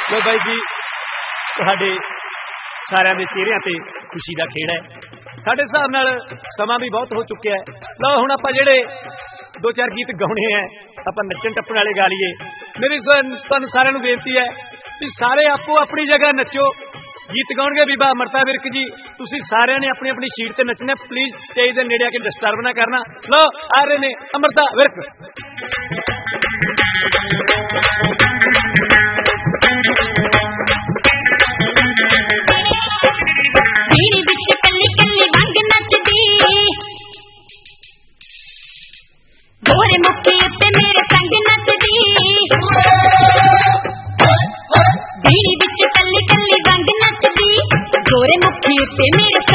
लो by जी तुहाडे सारिਆਂ ਦੇ ਚਿਹਰਿਆਂ ਤੇ खुशी का खेड़ है। साडे हिसाब नाल समा भी बहुत हो चुका है। लो हुण आपां जिहड़े 2-4 गीत गाउणे है आपां नच्चण टप्पण वाले गा लीए। मेरी तुहानूं सारिਆਂ नूं बेनती है कि सारे आपो अपनी जगह नच्चो। गीत गाउणगे बीबा अमृता विरक जी, तुसीं सारिਆਂ ने अपनी अपनी सीट ते नचना। प्लीज स्टेज दे नेड़े आके डिस्टर्ब ना करना। लो आ रहे ने अमृता विरक। गोरे मुखी उत्ते मेरे संग नचदी, बीड़ी विच कल्ली कल्ली वंग नचदी। गोरे मुखी उत्ते मेरे